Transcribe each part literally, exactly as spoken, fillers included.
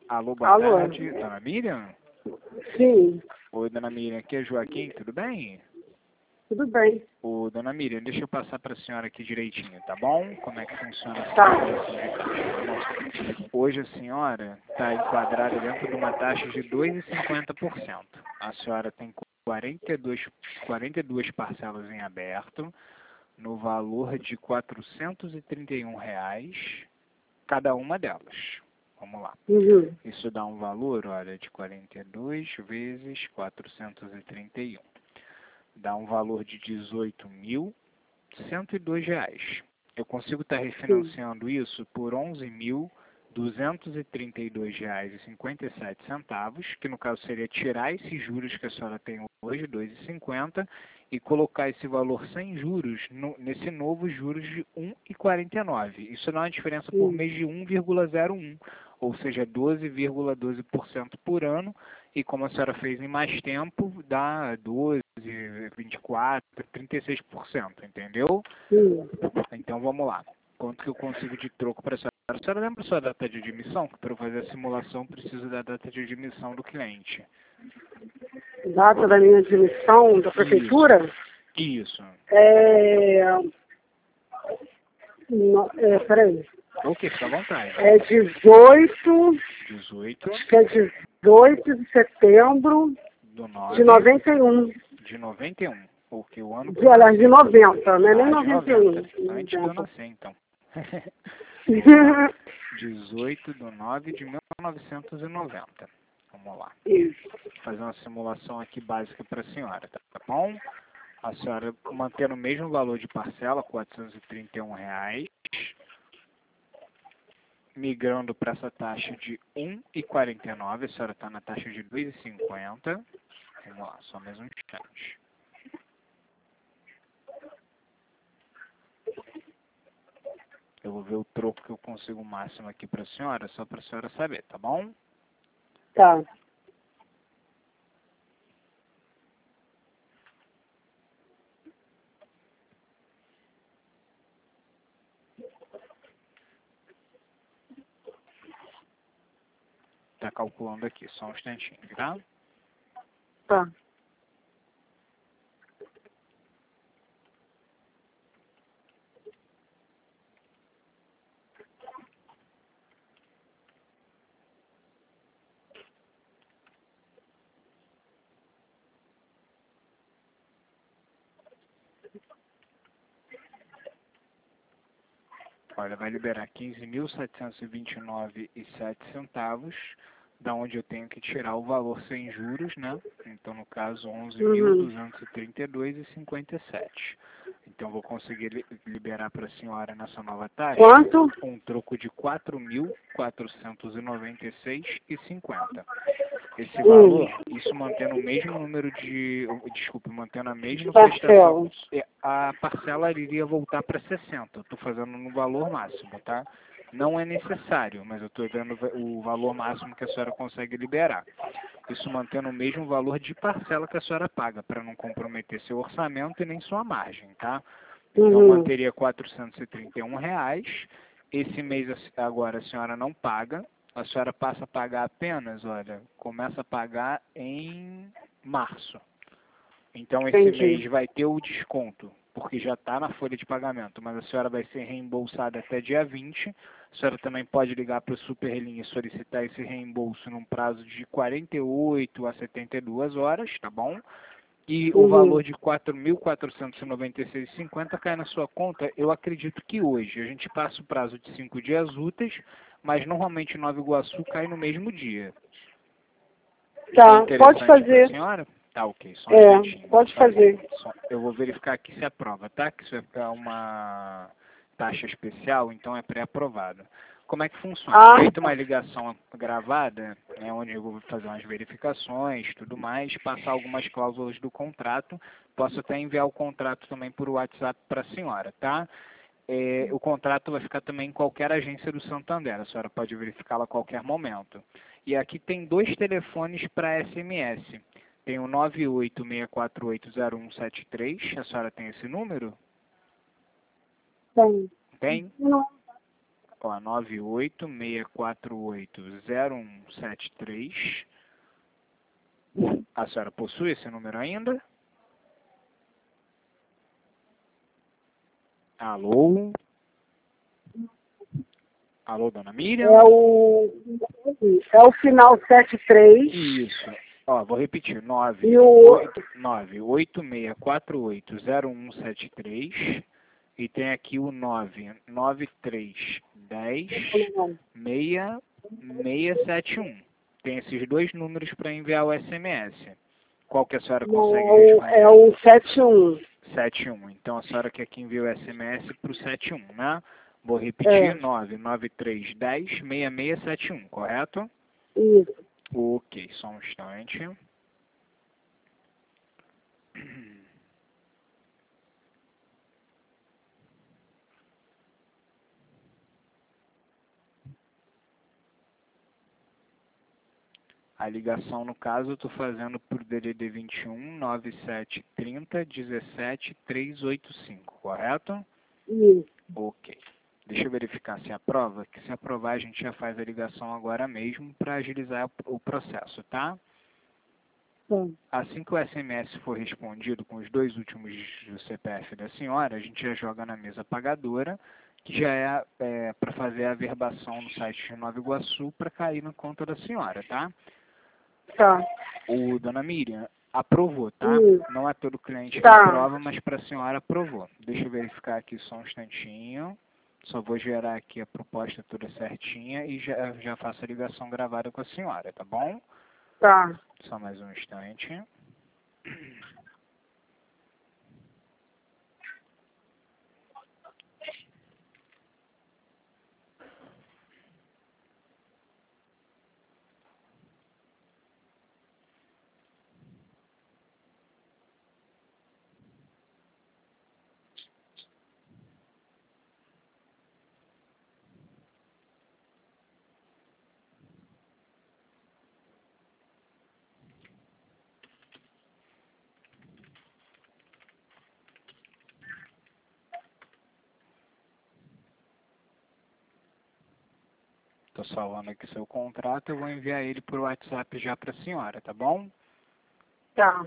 Alô, boa Alô? tarde, dona Miriam? Sim, Oi, dona Miriam, aqui é Joaquim, tudo bem? tudo bem. Ô, dona Miriam, deixa eu passar para a senhora aqui direitinho, tá bom? Como é que funciona essa Tá. operação de caixa? Vamos lá. Hoje a senhora está enquadrada dentro de uma taxa de dois vírgula cinquenta por cento. A senhora tem quarenta e dois, quarenta e duas parcelas em aberto, no valor de quatrocentos e trinta e um reais, cada uma delas. Vamos lá. Uhum. Isso dá um valor, olha, de quarenta e dois vezes quatrocentos e trinta e um. Dá um valor de dezoito mil cento e dois reais. Eu consigo estar refinanciando isso por onze mil duzentos e trinta e dois reais e cinquenta e sete centavos, que no caso seria tirar esses juros que a senhora tem hoje, dois vírgula cinquenta, e colocar esse valor sem juros no, nesse novo juros de um vírgula quarenta e nove. Isso dá uma diferença por Sim. mês de um vírgula zero um, ou seja, doze vírgula doze por cento por ano, e como a senhora fez em mais tempo, dá doze, vinte e quatro, trinta e seis por cento, entendeu? Sim. Então vamos lá. Quanto que eu consigo de troco para a senhora? A senhora lembra a sua data de admissão? Que para eu fazer a simulação preciso da data de admissão do cliente. Data da minha admissão da prefeitura? Isso. É... No... é peraí. Ok, fica à vontade. É dezoito, dezoito acho que é dezoito de setembro do de nove noventa e um. de noventa e um. Porque o ano que De, eu aliás, de nasci. noventa, não é nem Ah, de noventa e um. noventa. Antes de eu nascer, então. dezoito de nove de mil novecentos e noventa. Vamos lá. Isso. Vou fazer uma simulação aqui básica para a senhora, tá bom? A senhora mantendo o mesmo valor de parcela, quatrocentos e trinta e um reais, migrando para essa taxa de um vírgula quarenta e nove, a senhora está na taxa de dois vírgula cinquenta. Vamos lá, só mais um instante. Eu vou ver o troco que eu consigo máximo aqui para a senhora, só para a senhora saber, tá bom? Tá. Tá calculando aqui, só um instantinho, tá? Tá. Olha, vai liberar quinze mil setecentos e vinte e nove e sete centavos, da onde eu tenho que tirar o valor sem juros, né? Então, no caso, onze mil Uhum. duzentos e trinta e dois e cinquenta e sete. Então, vou conseguir li liberar para a senhora nessa nova taxa Quanto? um troco de quatro mil quatrocentos e noventa e seis e cinquenta. Esse Hum. valor, isso mantendo o mesmo número de, desculpe, mantendo a mesma Parcela. prestação, é, a parcela iria voltar para sessenta. Eu estou fazendo no valor máximo, tá? Não é necessário, mas eu estou vendo o valor máximo que a senhora consegue liberar. Isso mantendo o mesmo valor de parcela que a senhora paga, para não comprometer seu orçamento e nem sua margem, tá? Então, Uhum. manteria quatrocentos e trinta e um reais. Esse mês agora a senhora não paga. A senhora passa a pagar apenas, olha, começa a pagar em março. Então esse Entendi. mês vai ter o desconto, porque já está na folha de pagamento, mas a senhora vai ser reembolsada até dia vinte. A senhora também pode ligar para o Superlinha e solicitar esse reembolso num prazo de quarenta e oito a setenta e duas horas, tá bom? E o Uhum. valor de quatro mil quatrocentos e noventa e seis reais e cinquenta centavos cai na sua conta, eu acredito que hoje. A gente passa o prazo de cinco dias úteis, mas normalmente Nova Iguaçu cai no mesmo dia. Tá, É pode interessante para a fazer. senhora? Tá, ok, só um É, instantinho. pode Vou fazer. fazer. Só- eu vou verificar aqui se aprova, tá? Que isso é uma taxa especial, então é pré-aprovado. Como é que funciona? Ah, Feita uma ligação gravada, né, onde eu vou fazer umas verificações, tudo mais, passar algumas cláusulas do contrato, posso até enviar o contrato também por WhatsApp para a senhora, tá? É, o contrato vai ficar também em qualquer agência do Santander, a senhora pode verificá-la a qualquer momento. E aqui tem dois telefones para S M S. Tem o nove oito seis quatro oito zero um sete três, a senhora tem esse número? tem. Tem? Não. Ó, nove oito seis quatro oito zero um sete três. A senhora possui esse número ainda? Alô? Alô, dona Miriam? É o, é o final setenta e três. Isso. Ó, vou repetir. nove E o oito seis quatro oito zero um sete três. E tem aqui o nove nove três um zero seis seis sete um. Tem esses dois números para enviar o S M S. Qual que a senhora consegue não, responder? é o setenta e um. setenta e um. Então a senhora quer que envie o S M S para o setenta e um, né? Vou repetir, É. nove nove três um zero seis seis sete um, correto? Isso. Ok, só um instante. A ligação, no caso, eu estou fazendo por D D D vinte e um, nove sete trinta, dezessete, trezentos e oitenta e cinco, correto? Isso. Ok. Deixa eu verificar se aprova, que se aprovar a gente já faz a ligação agora mesmo para agilizar o processo, tá? Sim. Assim que o S M S for respondido com os dois últimos dígitos do C P F da senhora, a gente já joga na mesa pagadora, que já é, é para fazer a averbação no site de Nova Iguaçu para cair na conta da senhora, tá? Tá. O dona Miriam aprovou, tá? Hum. Não é todo cliente que Tá. aprova, mas para a senhora aprovou. Deixa eu verificar aqui só um instantinho. Só vou gerar aqui a proposta toda certinha e já, já faço a ligação gravada com a senhora, tá bom? Tá. Só mais um instante. Estou salvando aqui seu contrato, eu vou enviar ele por WhatsApp já para a senhora, tá bom? Tá.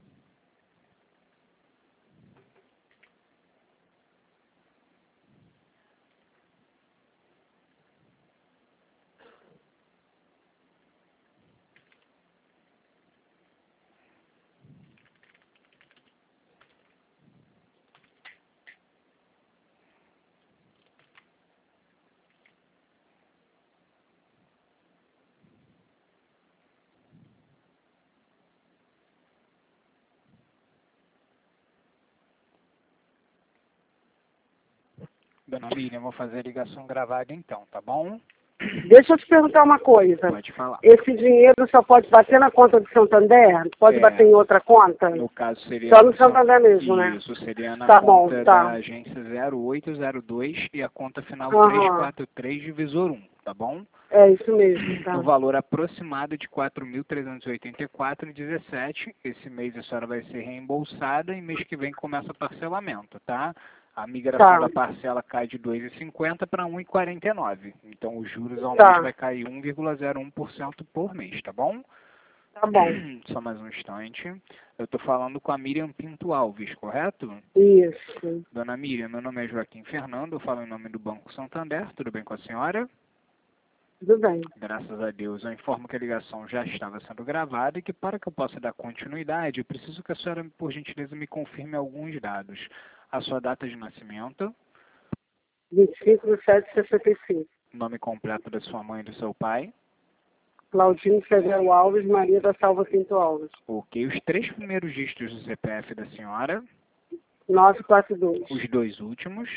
Dona Miriam, vou fazer a ligação gravada então, tá bom? Deixa eu te perguntar uma coisa. Pode falar. Esse dinheiro só pode bater na conta do Santander? Pode É, bater em outra conta? No caso seria... Só no Santander mesmo, né? Isso, seria na Tá bom, conta tá. da agência zero oito zero dois e a conta final Aham. trezentos e quarenta e três, divisor um, tá bom? É isso mesmo, tá. O valor aproximado de quatro mil trezentos e oitenta e quatro reais e dezessete centavos. Esse mês a senhora vai ser reembolsada e mês que vem começa parcelamento, tá? A migração Tá. da parcela cai de dois vírgula cinquenta para um vírgula quarenta e nove. Então os juros ao Tá. mês vai cair um vírgula zero um por cento por mês, tá bom? Tá bom. Só mais um instante. Eu estou falando com a Miriam Pinto Alves, correto? Isso. Dona Miriam, meu nome é Joaquim Fernando, eu falo em nome do Banco Santander. Tudo bem com a senhora? Tudo bem. Graças a Deus, eu informo que a ligação já estava sendo gravada e que para que eu possa dar continuidade, eu preciso que a senhora, por gentileza, me confirme alguns dados. A sua data de nascimento, vinte e cinco de sete de sessenta e cinco. nome completo da sua mãe e do seu pai. Claudine Severo Alves, Maria da Salva Pinto Alves. Ok, os três primeiros dígitos do C P F da senhora, novecentos e quarenta e dois. os dois últimos.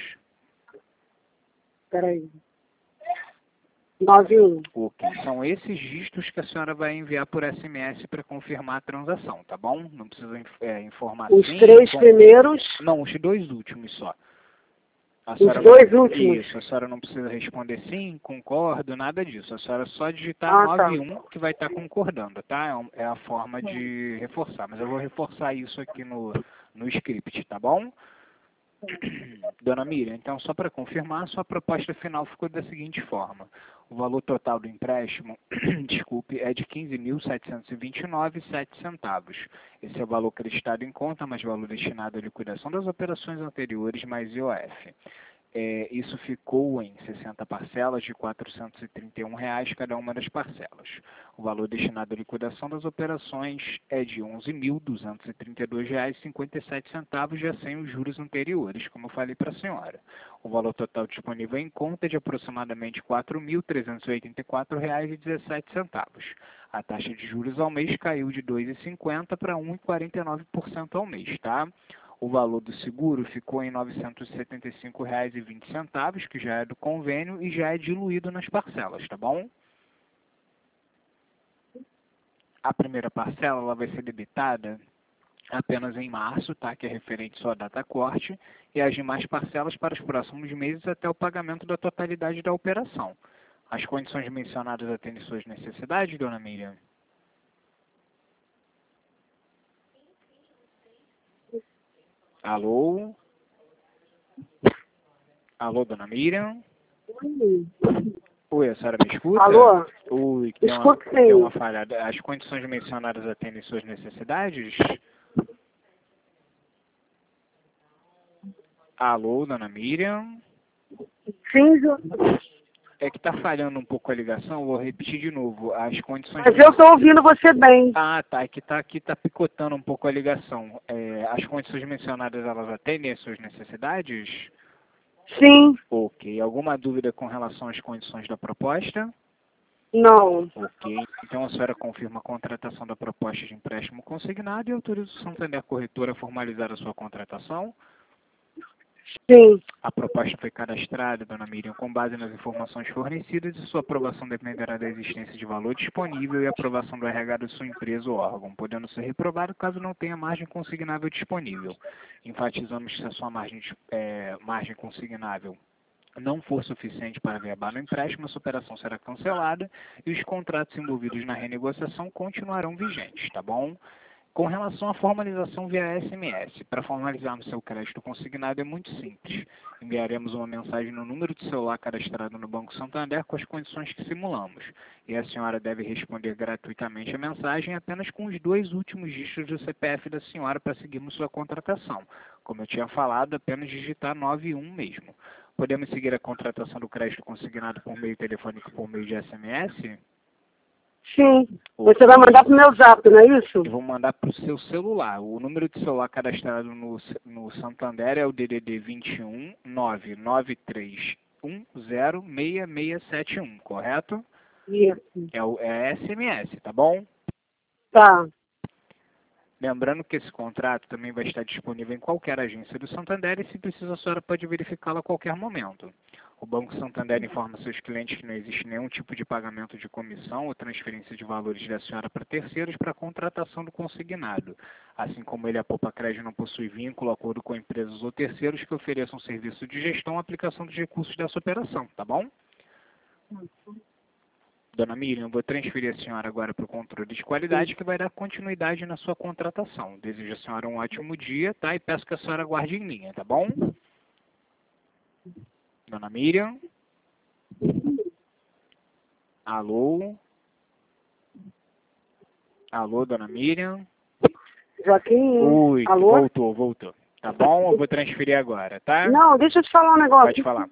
Peraí. noventa e um. Ok, são esses dígitos que a senhora vai enviar por S M S para confirmar a transação, tá bom? Não precisa é, informar Os sim, três com... primeiros. Não, os dois últimos só. A Os senhora dois não... últimos. Isso, a senhora não precisa responder sim, concordo, nada disso. A senhora só digitar Ah, tá. nove um que vai estar concordando, tá? É, um, é a forma de reforçar, mas eu vou reforçar isso aqui no, no script, tá bom? Dona Miriam, então só para confirmar, sua proposta final ficou da seguinte forma. O valor total do empréstimo, desculpe, é de quinze mil setecentos e vinte e nove vírgula sete centavos. Esse é o valor creditado em conta, mais valor destinado à liquidação das operações anteriores, mais I O F. É, isso ficou em sessenta parcelas de quatrocentos e trinta e um reais cada uma das parcelas. O valor destinado à liquidação das operações é de onze mil duzentos e trinta e dois reais e cinquenta e sete centavos, já sem os juros anteriores, como eu falei para a senhora. O valor total disponível em conta é de aproximadamente quatro mil trezentos e oitenta e quatro reais e dezessete centavos. A taxa de juros ao mês caiu de dois vírgula cinquenta por cento para um vírgula quarenta e nove por cento ao mês, tá? O valor do seguro ficou em novecentos e setenta e cinco reais e vinte centavos, que já é do convênio e já é diluído nas parcelas, tá bom? A primeira parcela ela vai ser debitada apenas em março, tá? Que é referente só à data corte, e as demais parcelas para os próximos meses até o pagamento da totalidade da operação. As condições mencionadas atendem suas necessidades, dona Miriam? Alô? Alô, dona Miriam? Oi. Oi, a senhora me escuta? Alô? Oi, que deu uma, Escuta sim. deu uma falhada. As condições mencionadas atendem suas necessidades? Alô, dona Miriam? Sim, Ju. É que está falhando um pouco a ligação, vou repetir de novo. As condições... Mas eu estou ouvindo você bem. Ah, tá. É que está aqui tá picotando um pouco a ligação. É, as condições mencionadas, elas atendem às suas necessidades? Sim. Ok. Alguma dúvida com relação às condições da proposta? Não. Ok. Então a senhora confirma a contratação da proposta de empréstimo consignado e autoriza o Santander Corretora a formalizar a sua contratação? Sim. A proposta foi cadastrada, dona Miriam, com base nas informações fornecidas e sua aprovação dependerá da existência de valor disponível e aprovação do R H de sua empresa ou órgão, podendo ser reprovado caso não tenha margem consignável disponível. Enfatizamos que se a sua margem, é, margem consignável não for suficiente para verbar o empréstimo, essa operação será cancelada e os contratos envolvidos na renegociação continuarão vigentes, tá bom? Com relação à formalização via S M S, para formalizarmos seu crédito consignado é muito simples. Enviaremos uma mensagem no número de celular cadastrado no Banco Santander com as condições que simulamos. E a senhora deve responder gratuitamente a mensagem apenas com os dois últimos dígitos do C P F da senhora para seguirmos sua contratação. Como eu tinha falado, apenas digitar nove um mesmo. Podemos seguir a contratação do crédito consignado por meio telefônico por meio de S M S? Sim. Você vai mandar para o meu zap, não é isso? Eu vou mandar para o seu celular. O número de celular cadastrado no, no Santander é o D D D vinte e um, nove nove três um zero seis seis sete um, correto? Isso. É, o, é S M S, tá bom? Tá. Lembrando que esse contrato também vai estar disponível em qualquer agência do Santander e, se precisa, a senhora pode verificá-lo a qualquer momento. O Banco Santander informa seus clientes que não existe nenhum tipo de pagamento de comissão ou transferência de valores da senhora para terceiros para a contratação do consignado. Assim como ele, a Poupa Crédito não possui vínculo, acordo com empresas ou terceiros que ofereçam serviço de gestão ou aplicação dos recursos dessa operação, tá bom? Dona Miriam, vou transferir a senhora agora para o controle de qualidade, que vai dar continuidade na sua contratação. Desejo a senhora um ótimo dia, tá? E peço que a senhora aguarde em linha, tá bom? Dona Miriam? Alô? Alô, dona Miriam? Joaquim? Oi, Alô? voltou, voltou. Tá bom? Eu vou transferir agora, tá? Não, deixa eu te falar um negócio. Pode falar.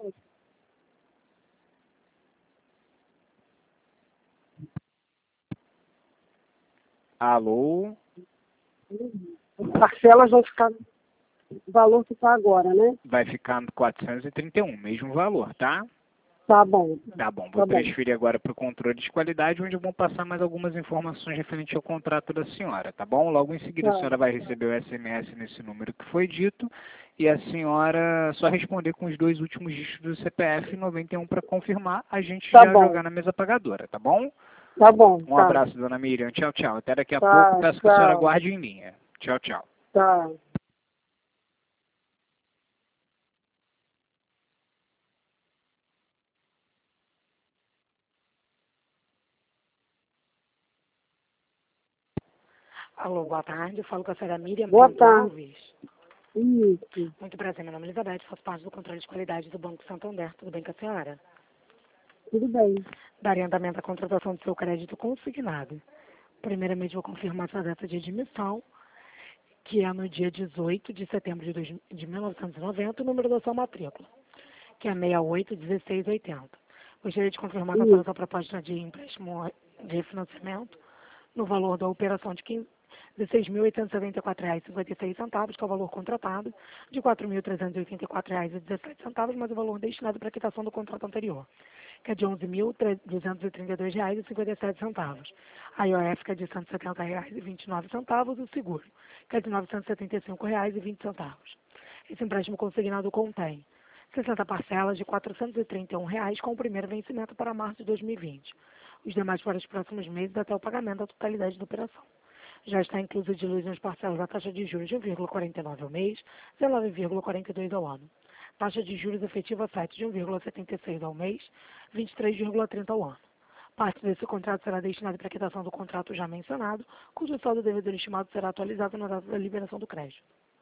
Alô? Parcelas vão ficar o valor que está agora, né? Vai ficar no quatrocentos e trinta e um, mesmo valor, tá? Tá bom. Tá bom, vou Tá bom. transferir agora para o controle de qualidade, onde vão passar mais algumas informações referentes ao contrato da senhora, tá bom? Logo em seguida a Tá. senhora vai receber o S M S nesse número que foi dito e a senhora só responder com os dois últimos dígitos do C P F noventa e um para confirmar, a gente Tá já bom. jogar na mesa pagadora, tá bom? Tá bom. Um Tá. abraço, dona Miriam. Tchau, tchau. Até daqui a Tá, pouco. Peço que a senhora tchau. aguarde em linha. Tchau, tchau. Tá. Alô, boa tarde. Eu falo com a senhora Miriam Boa Pinto tarde. Alves. Isso. Muito prazer, meu nome é Elizabeth, faço parte do controle de qualidade do Banco Santander. Tudo bem com a senhora? Tudo bem. Darei andamento à contratação do seu crédito consignado. Primeiramente, vou confirmar sua data de admissão, que é no dia dezoito de setembro de, dois, de mil novecentos e noventa, o número da sua matrícula, que é seis oito um seis oito zero. Gostaria de confirmar que a sua proposta de empréstimo de financiamento no valor da operação de dezesseis mil oitocentos e setenta e quatro reais e cinquenta e seis centavos, que é o valor contratado, de quatro mil trezentos e oitenta e quatro reais e dezessete centavos, mais o valor destinado para a quitação do contrato anterior, que é de onze mil duzentos e trinta e dois reais e cinquenta e sete centavos. A I O F, que é de cento e setenta reais e vinte e nove centavos, o seguro, que é de novecentos e setenta e cinco reais e vinte centavos. Esse empréstimo consignado contém sessenta parcelas de quatrocentos e trinta e um reais com o primeiro vencimento para março de dois mil e vinte. Os demais para os próximos meses até o pagamento da totalidade da operação. Já está incluso de luz nas parcelas da taxa de juros de um vírgula quarenta e nove ao mês, dezenove vírgula quarenta e dois ao ano. Taxa de juros efetiva sete de um vírgula setenta e seis ao mês, vinte e três vírgula trinta ao ano. Parte desse contrato será destinada para a quitação do contrato já mencionado, cujo saldo devedor estimado será atualizado na data da liberação do crédito.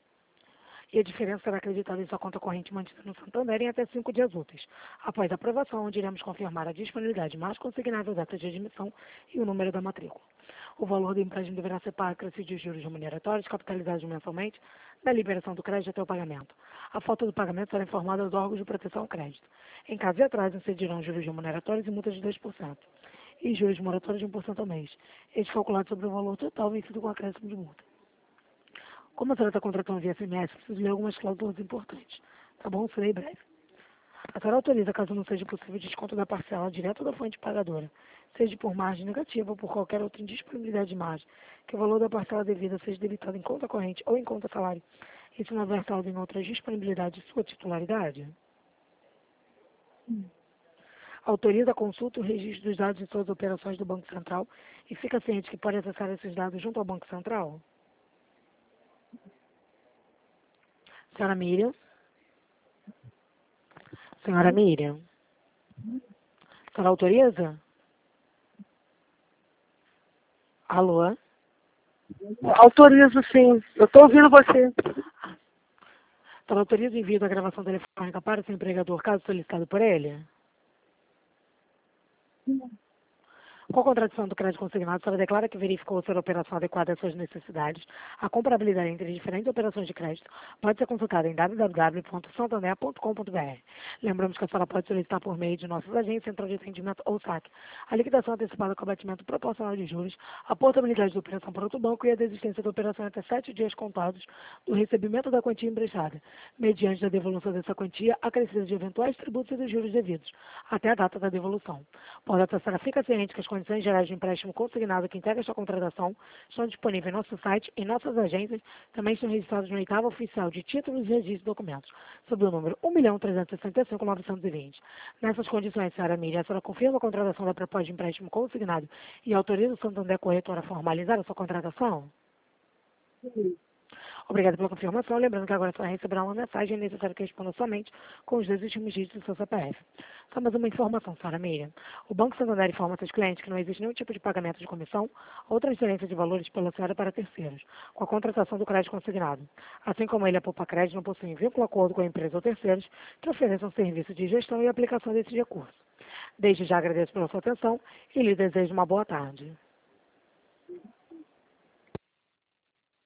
E a diferença será acreditada em sua conta corrente mantida no Santander em até cinco dias úteis. Após a aprovação, onde iremos confirmar a disponibilidade mais consignável, data de admissão e o número da matrícula. O valor do empréstimo deverá ser pago a de juros remuneratórios, capitalizados mensalmente, da liberação do crédito até o pagamento. A falta do pagamento será informada aos órgãos de proteção ao crédito. Em caso de atraso, incidirão juros remuneratórios e multas de dois por cento. E juros moratórios de um por cento ao mês. Este calculado sobre o valor total vencido com acréscimo de multa. Como a senhora está contratando via S M S, preciso ler algumas cláusulas importantes. Tá bom? Serei breve. A senhora autoriza, caso não seja possível, desconto da parcela direto da fonte pagadora, seja por margem negativa ou por qualquer outra indisponibilidade de margem, que o valor da parcela devida seja debitado em conta corrente ou em conta salário, e se não houver saldo em outra disponibilidade de sua titularidade. Hum. Autoriza a consulta e o registro dos dados de suas operações do Banco Central e fica ciente que pode acessar esses dados junto ao Banco Central. Senhora Miriam? Senhora Miriam? A senhora autoriza? Alô? Autorizo, sim. Eu estou ouvindo você. A senhora autoriza o envio da gravação telefônica para o seu empregador, caso solicitado por ele? Sim. Com a contradição do crédito consignado, a senhora declara que verificou ser a operação adequada às suas necessidades. A comparabilidade entre diferentes operações de crédito pode ser consultada em w w w ponto santander ponto com ponto b r. Lembramos que a senhora pode solicitar por meio de nossas agências, central de atendimento ou saque a liquidação antecipada com abatimento proporcional de juros, a portabilidade da operação para outro banco e a desistência da operação até sete dias contados do recebimento da quantia emprestada, mediante a devolução dessa quantia acrescida de eventuais tributos e dos juros devidos, até a data da devolução. Portanto, a senhora fica ciente que as condições gerais de empréstimo consignado que integra esta contratação estão disponíveis em nosso site e em nossas agências, também estão registrados no oitavo oficial de títulos, registros e documentos, sob o número um milhão trezentos e sessenta e cinco mil novecentos e vinte. Nessas condições, senhora Miriam, a senhora confirma a contratação da proposta de empréstimo consignado e autoriza o Santander Corretor a formalizar a sua contratação? Sim. Obrigada pela confirmação. Lembrando que agora a senhora receberá uma mensagem necessária que responda somente com os dois últimos dígitos do seu C P F. Só mais uma informação, senhora Miriam. O Banco Santander informa seus clientes que não existe nenhum tipo de pagamento de comissão ou transferência de valores pela senhora para terceiros, com a contratação do crédito consignado. Assim como ele, a Poupa Crédito, não possui vínculo acordo com a empresa ou terceiros que ofereçam serviço de gestão e aplicação desses recursos. Desde já agradeço pela sua atenção e lhe desejo uma boa tarde.